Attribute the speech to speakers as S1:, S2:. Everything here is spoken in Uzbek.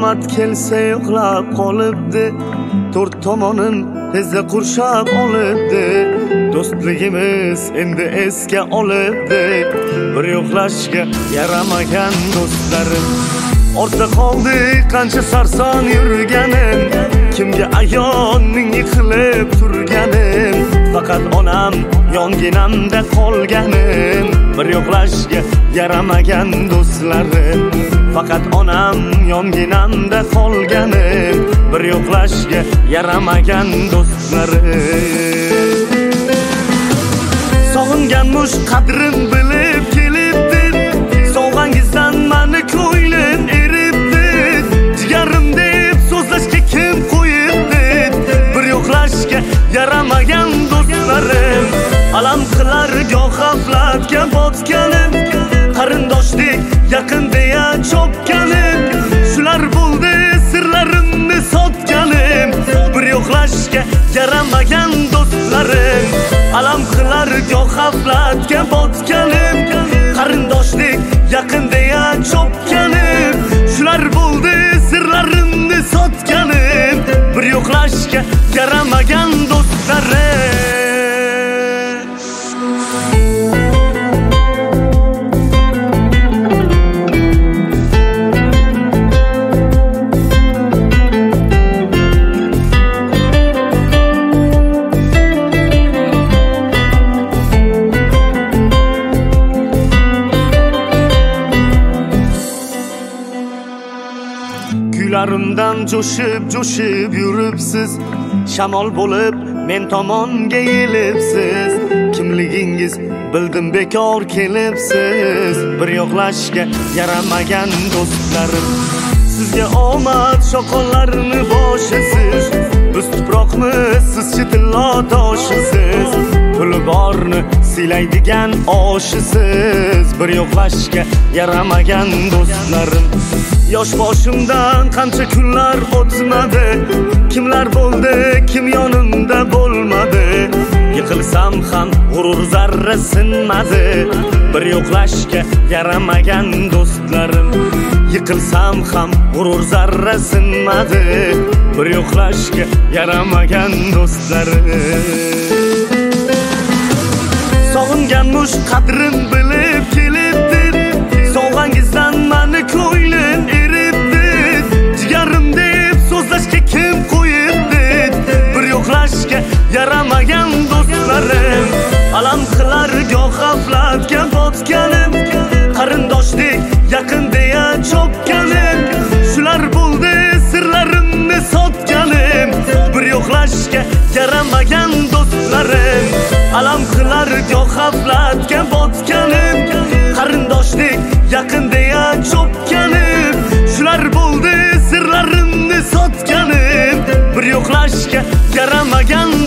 S1: Omat kelsa yo'qlab qolibdi, to'rt tomonim tezda qurshab olibdi. Do'stligimiz endi esga olibdi, bir yo'qlashga yaramagan do'stlarim. Ortda qoldi qancha sarson yurganim, kimga ayonning yiqilib turganim. Faqat onam yonginamda qolganim, bir yo'qlashga yaramagan do'stlarim. Faqat onam yonginamda qolganim, bir yo'qlashga yaramagan do'stlarim. Sog'inganmush qadrim bilib kelibdi, sovg'angizdan mani ko'nglim eribdi. Jigarim deb so'zlashga kim qo'yibdi, bir yo'qlashga yaramagan do'stlarim. Alam qilar goh g'aflatga botganim, qarindoshlik yaqin deya chopganim. Shular bo'ldi sirlarimni sotganim, bir yo'qlashga yaramagan do'stlarim. Alam qilar goh g'aflatga botganim, qarindoshlik yaqin deya chopganim. Shular bo'ldi sirlarimni sotganim, bir yo'qlashga yaramagan do'stlarim. Kuylarimdan jo'shib yuribsiz, shamol bo'lib men tomonga yelibsiz. Kimligingiz bildim bekor kelibsiz, bir yo'qlashga yaramagan do'stlarim. Sizga omad shoqonlarini boshisiz, biz tuproqmiz, siz chitillo toshisiz. Puli borni siylaydigan oshisiz, bir yo'qlashga yaramagan do'stlarim. Yosh boshimdan qancha kunlar o'tmadi, kimlar bo'ldi, kim yonimda bo'lmadi. Yiqilsam ham g'urur zarra sinmadi, bir yo'qlashga yaramagan do'stlarim. Yiqilsam ham g'urur zarra sinmadi, bir yo'qlashga yaramagan do'stlarim. Sog'inganmush qadrim bilib kelibdi, sovg'angizdan mani ko'nglim eribdi. Jigarim deb so'zlashga kim qo'yibdi, bir yo'qlashga yaramagan do'stlarim. Alam qilar goh g'aflatga botganim, qarindoshlik yaqin deya chopganim. Shular bo'ldi sirlarimni sotganim, bir yo'qlashga yaramagan do'stlarim. Alam qilar goh g'aflatga botganim, qarindoshlik yaqin deya chopganim. Shular bo'ldi sirlarimni sotganim, bir yo'qlashga yaramagan